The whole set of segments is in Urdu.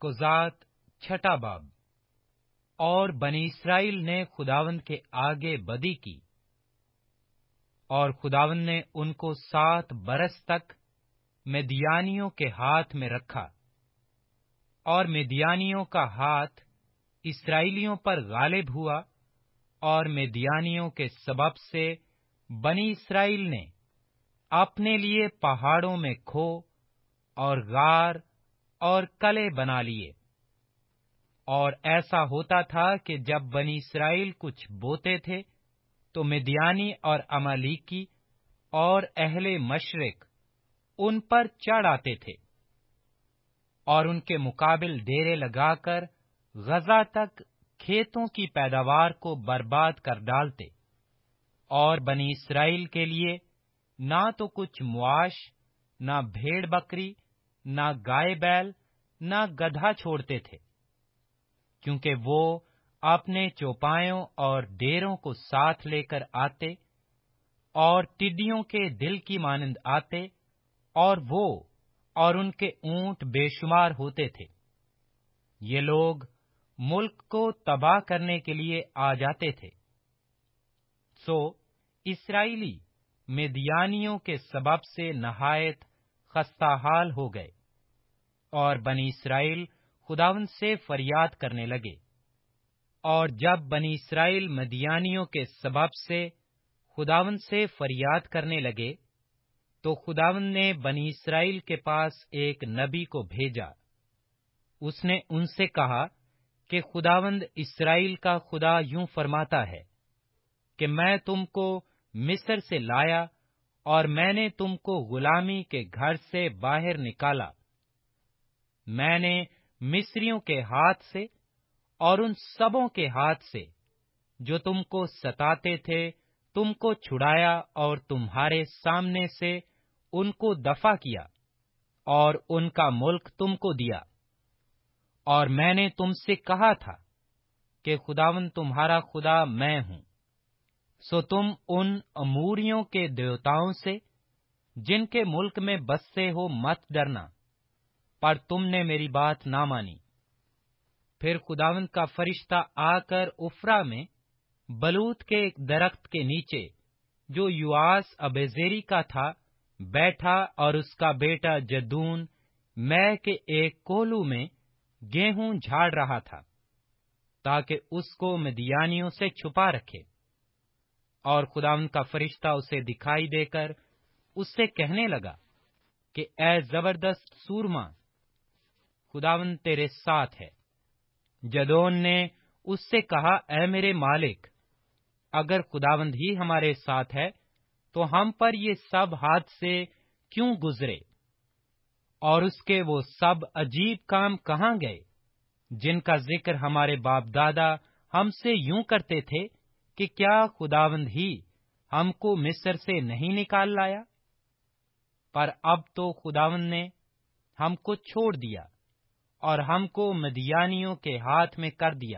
قضات چھٹا باب۔ اور بنی اسرائیل نے خداوند کے آگے بدی کی، اور خداوند نے ان کو 7 برس تک مدیانیوں کے ہاتھ میں رکھا، اور مدیانیوں کا ہاتھ اسرائیلیوں پر غالب ہوا، اور مدیانیوں کے سبب سے بنی اسرائیل نے اپنے لیے پہاڑوں میں کھو اور غار اور قلعے بنا لیے۔ اور ایسا ہوتا تھا کہ جب بنی اسرائیل کچھ بوتے تھے تو مدیانی اور امالیکی اور اہل مشرق ان پر چڑھ آتے تھے، اور ان کے مقابل ڈیرے لگا کر غزہ تک کھیتوں کی پیداوار کو برباد کر ڈالتے، اور بنی اسرائیل کے لیے نہ تو کچھ معاش، نہ بھیڑ بکری، نہ گائے بیل، نہ گدھا چھوڑتے تھے، کیونکہ وہ اپنے چوپایوں اور ڈیروں کو ساتھ لے کر آتے، اور ٹڈیوں کے دل کی مانند آتے، اور وہ اور ان کے اونٹ بے شمار ہوتے تھے۔ یہ لوگ ملک کو تباہ کرنے کے لیے آ جاتے تھے۔ سو اسرائیلی مدیانیوں کے سبب سے نہایت خستہ حال ہو گئے، اور بنی اسرائیل خداوند سے فریاد کرنے لگے۔ اور جب بنی اسرائیل مدیانیوں کے سبب سے خداوند سے فریاد کرنے لگے، تو خداوند نے بنی اسرائیل کے پاس ایک نبی کو بھیجا۔ اس نے ان سے کہا کہ خداوند اسرائیل کا خدا یوں فرماتا ہے کہ میں تم کو مصر سے لایا، اور میں نے تم کو غلامی کے گھر سے باہر نکالا۔ میں نے مصریوں کے ہاتھ سے اور ان سبوں کے ہاتھ سے جو تم کو ستاتے تھے تم کو چھڑایا، اور تمہارے سامنے سے ان کو دفع کیا، اور ان کا ملک تم کو دیا۔ اور میں نے تم سے کہا تھا کہ خداوند تمہارا خدا میں ہوں، سو تم ان اموریوں کے دیوتاؤں سے جن کے ملک میں بستے ہو مت ڈرنا، پر تم نے میری بات نہ مانی۔ پھر خداوند کا فرشتہ آ کر عفرا میں بلوت کے ایک درخت کے نیچے جو یواس ابیزری کا تھا بیٹھا، اور اس کا بیٹا جدون مے کے ایک کولو میں گیہوں جھاڑ رہا تھا، تاکہ اس کو مدیانیوں سے چھپا رکھے۔ اور خداوند کا فرشتہ اسے دکھائی دے کر اس سے کہنے لگا کہ اے زبردست سورما، خداوند تیرے ساتھ ہے۔ جدون نے اس سے کہا، اے میرے مالک، اگر خداوند ہی ہمارے ساتھ ہے تو ہم پر یہ سب حادثے کیوں گزرے، اور اس کے وہ سب عجیب کام کہاں گئے جن کا ذکر ہمارے باپ دادا ہم سے یوں کرتے تھے کہ کیا خداوند ہی ہم کو مصر سے نہیں نکال لایا؟ پر اب تو خداوند نے ہم کو چھوڑ دیا اور ہم کو مدیانیوں کے ہاتھ میں کر دیا۔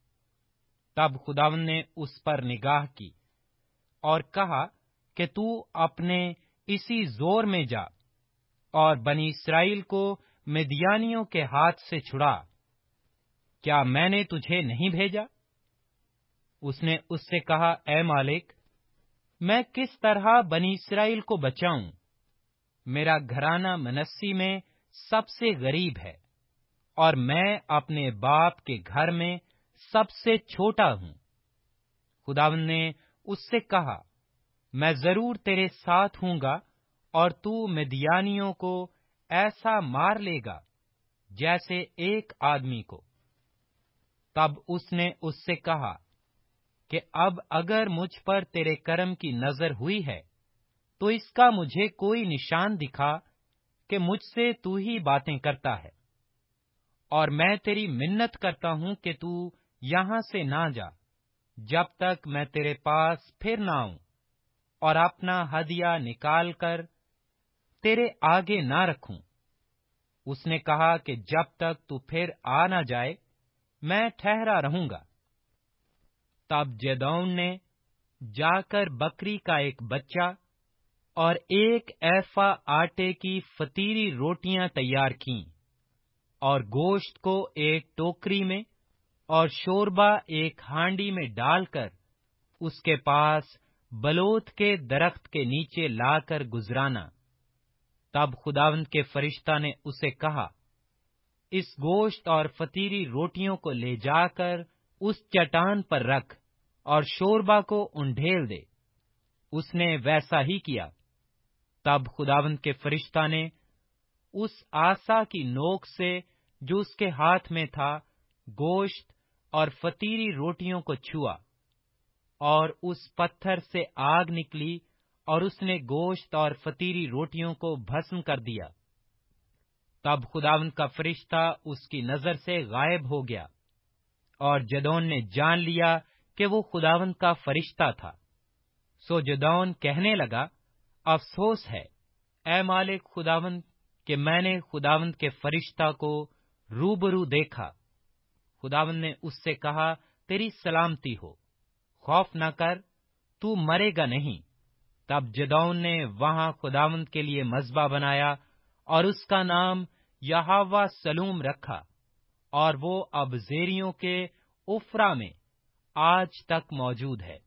تب خداوند نے اس پر نگاہ کی اور کہا کہ تو اپنے اسی زور میں جا اور بنی اسرائیل کو مدیانیوں کے ہاتھ سے چھڑا۔ کیا میں نے تجھے نہیں بھیجا؟ اس نے اس سے کہا، اے مالک، میں کس طرح بنی اسرائیل کو بچاؤں؟ میرا گھرانہ منسی میں سب سے غریب ہے، اور میں اپنے باپ کے گھر میں سب سے چھوٹا ہوں۔ خداوند نے اس سے کہا، میں ضرور تیرے ساتھ ہوں گا، اور تو مدیانیوں کو ایسا مار لے گا جیسے ایک آدمی کو۔ تب اس نے اس سے کہا کہ اب اگر مجھ پر تیرے کرم کی نظر ہوئی ہے تو اس کا مجھے کوئی نشان دکھا کہ مجھ سے تو ہی باتیں کرتا ہے، اور میں تیری منت کرتا ہوں کہ تو یہاں سے نہ جا جب تک میں تیرے پاس پھر نہ آؤں اور اپنا ہدیہ نکال کر تیرے آگے نہ رکھوں۔ اس نے کہا کہ جب تک تو پھر آ نہ جائے میں ٹھہرا رہوں گا۔ تب جدعون نے جا کر بکری کا ایک بچہ اور 1 ایفا آٹے کی فطیری روٹیاں تیار کیں، اور گوشت کو ایک ٹوکری میں اور شوربہ ایک ہانڈی میں ڈال کر اس کے پاس بلوت کے درخت کے نیچے لا کر گزرانا۔ تب خداوند کے فرشتہ نے اسے کہا، اس گوشت اور فطیری روٹیوں کو لے جا کر اس چٹان پر رکھ اور شوربہ کو انڈھیل دے۔ اس نے ویسا ہی کیا۔ تب خداوند کے فرشتہ نے اس عصا کی نوک سے جو اس کے ہاتھ میں تھا گوشت اور فطیری روٹیوں کو چھوا، اور اس پتھر سے آگ نکلی اور اس نے گوشت اور فطیری روٹیوں کو بھسم کر دیا۔ تب خداوند کا فرشتہ اس کی نظر سے غائب ہو گیا، اور جدون نے جان لیا کہ وہ خداوند کا فرشتہ تھا۔ سو جدون کہنے لگا، افسوس ہے اے مالک خداوند کہ میں نے خداوند کے فرشتہ کو روبرو دیکھا۔ خداوند نے اس سے کہا، تیری سلامتی ہو، خوف نہ کر، تو مرے گا نہیں۔ تب جدون نے وہاں خداوند کے لیے مذبح بنایا اور اس کا نام یہوہ سلوم رکھا، اور وہ اب زیریوں کے عفرا میں آج تک موجود ہے۔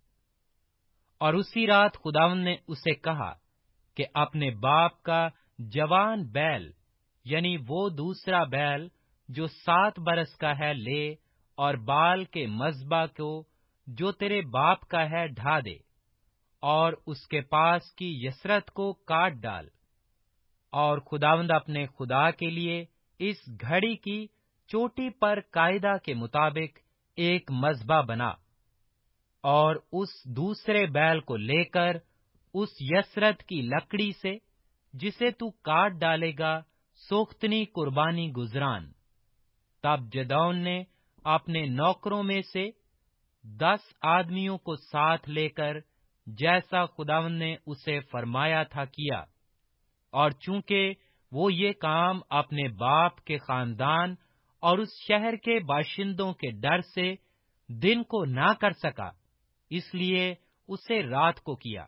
اور اسی رات خداوند نے اسے کہا کہ اپنے باپ کا جوان بیل، یعنی وہ دوسرا بیل جو 7 برس کا ہے، لے اور بال کے مذبح کو جو تیرے باپ کا ہے ڈھا دے، اور اس کے پاس کی یسرت کو کاٹ ڈال۔ اور خداوند اپنے خدا کے لیے اس گھڑی کی چوٹی پر قاعدہ کے مطابق ایک مذبح بنا، اور اس دوسرے بیل کو لے کر اس یسرت کی لکڑی سے جسے تو کاٹ ڈالے گا سوختنی قربانی گزران۔ تب جدون نے اپنے نوکروں میں سے 10 آدمیوں کو ساتھ لے کر جیسا خداوند نے اسے فرمایا تھا کیا، اور چونکہ وہ یہ کام اپنے باپ کے خاندان اور اس شہر کے باشندوں کے ڈر سے دن کو نہ کر سکا، اس لیے اسے رات کو کیا۔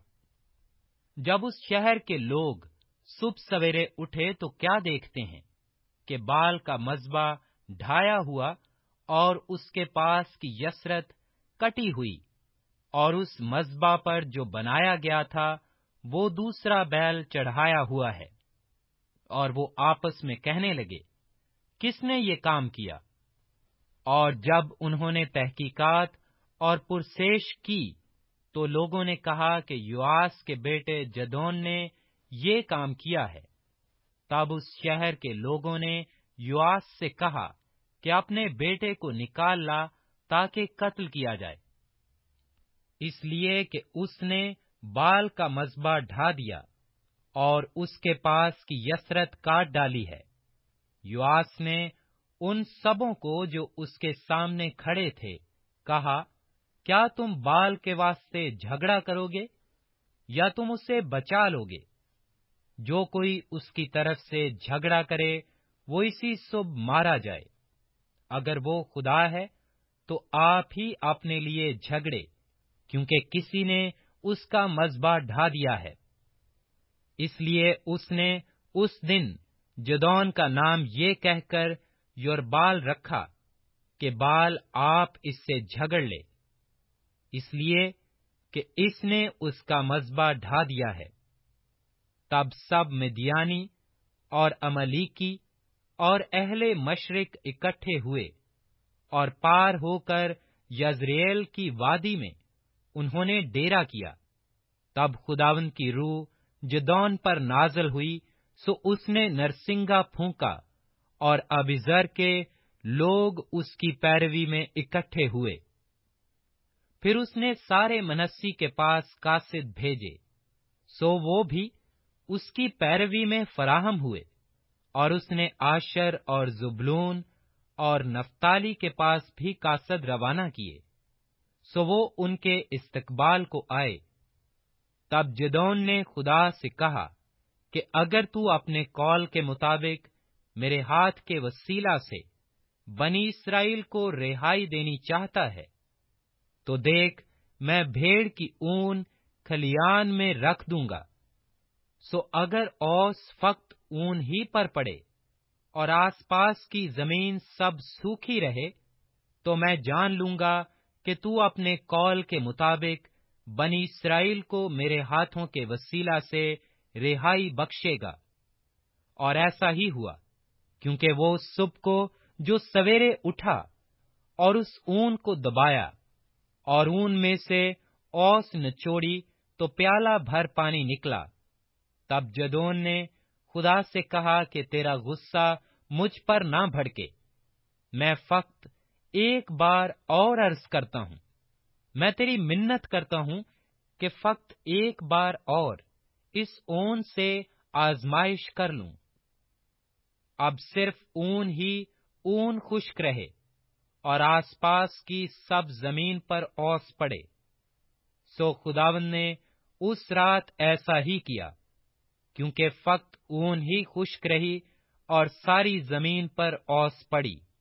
جب اس شہر کے لوگ صبح سویرے اٹھے تو کیا دیکھتے ہیں کہ بال کا مذبح ڈھایا ہوا اور اس کے پاس کی یسرت کٹی ہوئی، اور اس مذبح پر جو بنایا گیا تھا وہ دوسرا بیل چڑھایا ہوا ہے۔ اور وہ آپس میں کہنے لگے، کس نے یہ کام کیا؟ اور جب انہوں نے تحقیقات اور پرسیش کی تو لوگوں نے کہا کہ یواس کے بیٹے جدون نے یہ کام کیا ہے۔ تب اس شہر کے لوگوں نے یواس سے کہا کہ اپنے بیٹے کو نکال لا تاکہ قتل کیا جائے، اس لیے کہ اس نے بال کا مذبح ڈھا دیا اور اس کے پاس کی یسرت کاٹ ڈالی ہے۔ یواس نے ان سبوں کو جو اس کے سامنے کھڑے تھے کہا، کیا تم بال کے واسطے جھگڑا کرو گے یا تم اسے بچا لو گے؟ جو کوئی اس کی طرف سے جھگڑا کرے وہ اسی صبح مارا جائے۔ اگر وہ خدا ہے تو آپ ہی اپنے لیے جھگڑے، کیونکہ کسی نے اس کا مذبح ڈھا دیا ہے۔ اس لیے اس نے اس دن جدون کا نام یہ کہہ کر یربال رکھا کہ بال آپ اس سے جھگڑ لے، اس لیے کہ اس نے اس کا مذبح ڈھا دیا ہے۔ تب سب مدیانی اور املیکی اور اہل مشرق اکٹھے ہوئے، اور پار ہو کر یزریل کی وادی میں انہوں نے ڈیرا کیا۔ تب خداوند کی روح جدون پر نازل ہوئی، سو اس نے نرسنگا پھونکا، اور ابیزر کے لوگ اس کی پیروی میں اکٹھے ہوئے۔ پھر اس نے سارے منسی کے پاس قاصد بھیجے، سو وہ بھی اس کی پیروی میں فراہم ہوئے، اور اس نے آشر اور زبلون اور نفتالی کے پاس بھی قاصد روانہ کیے، سو وہ ان کے استقبال کو آئے۔ تب جدون نے خدا سے کہا کہ اگر تو اپنے قول کے مطابق میرے ہاتھ کے وسیلہ سے بنی اسرائیل کو رہائی دینی چاہتا ہے تو دیکھ، میں بھیڑ کی اون کھلیان میں رکھ دوں گا۔ سو اگر اوس فقط اون ہی پر پڑے اور آس پاس کی زمین سب سوکھی رہے، تو میں جان لوں گا کہ تو اپنے قول کے مطابق بنی اسرائیل کو میرے ہاتھوں کے وسیلہ سے رہائی بخشے گا۔ اور ایسا ہی ہوا، کیونکہ وہ صبح کو جو سویرے اٹھا اور اس اون کو دبایا اور اون میں سے اوس نچوڑی تو پیالہ بھر پانی نکلا۔ تب جدون نے خدا سے کہا کہ تیرا غصہ مجھ پر نہ بھڑکے، میں فقط ایک بار اور عرض کرتا ہوں، میں تیری منت کرتا ہوں کہ فقط ایک بار اور اس اون سے آزمائش کر لوں۔ اب صرف اون ہی اون خشک رہے اور آس پاس کی سب زمین پر اوس پڑے۔ سو خداوند نے اس رات ایسا ہی کیا، کیونکہ فقط اون ہی خشک رہی اور ساری زمین پر اوس پڑی۔